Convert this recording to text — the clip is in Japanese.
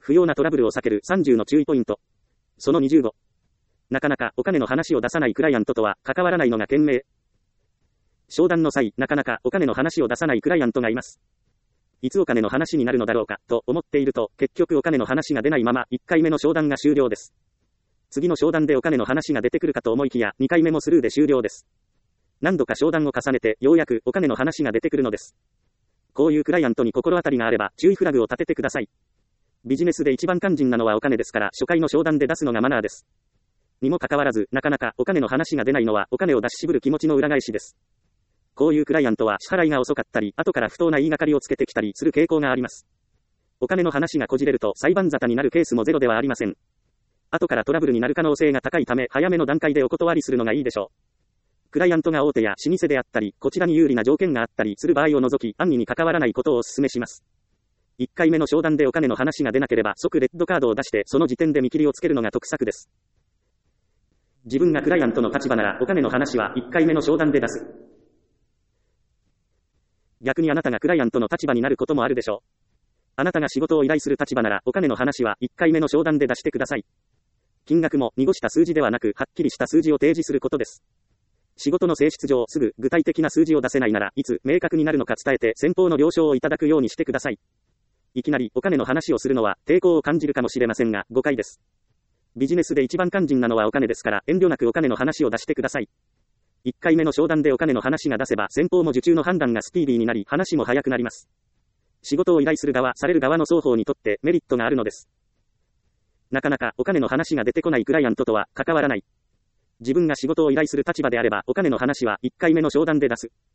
不要なトラブルを避ける30の注意ポイント。その25。なかなかお金の話を出さないクライアントとは関わらないのが賢明。商談の際、なかなかお金の話を出さないクライアントがいます。いつお金の話になるのだろうか、と思っていると、結局お金の話が出ないまま、1回目の商談が終了です。次の商談でお金の話が出てくるかと思いきや、2回目もスルーで終了です。何度か商談を重ねて、ようやくお金の話が出てくるのです。こういうクライアントに心当たりがあれば、注意フラグを立ててください。ビジネスで一番肝心なのはお金ですから、初回の商談で出すのがマナーです。にもかかわらず、なかなかお金の話が出ないのは、お金を出し渋る気持ちの裏返しです。こういうクライアントは支払いが遅かったり、後から不当な言いがかりをつけてきたりする傾向があります。お金の話がこじれると裁判沙汰になるケースもゼロではありません。後からトラブルになる可能性が高いため、早めの段階でお断りするのがいいでしょう。クライアントが大手や老舗であったり、こちらに有利な条件があったりする場合を除き、安易に関わらないことをお勧めします。1回目の商談でお金の話が出なければ、即レッドカードを出して、その時点で見切りをつけるのが得策です。自分がクライアントの立場なら、お金の話は1回目の商談で出す。逆にあなたがクライアントの立場になることもあるでしょう。あなたが仕事を依頼する立場なら、お金の話は1回目の商談で出してください。金額も濁した数字ではなく、はっきりした数字を提示することです。仕事の性質上、すぐ具体的な数字を出せないなら、いつ明確になるのか伝えて、先方の了承をいただくようにしてください。いきなりお金の話をするのは抵抗を感じるかもしれませんが、誤解です。ビジネスで一番肝心なのはお金ですから、遠慮なくお金の話を出してください。1回目の商談でお金の話が出せば、先方も受注の判断がスピーディーになり、話も早くなります。仕事を依頼する側、される側の双方にとってメリットがあるのです。なかなかお金の話が出てこないクライアントとは関わらない。自分が仕事を依頼する立場であれば、お金の話は1回目の商談で出す。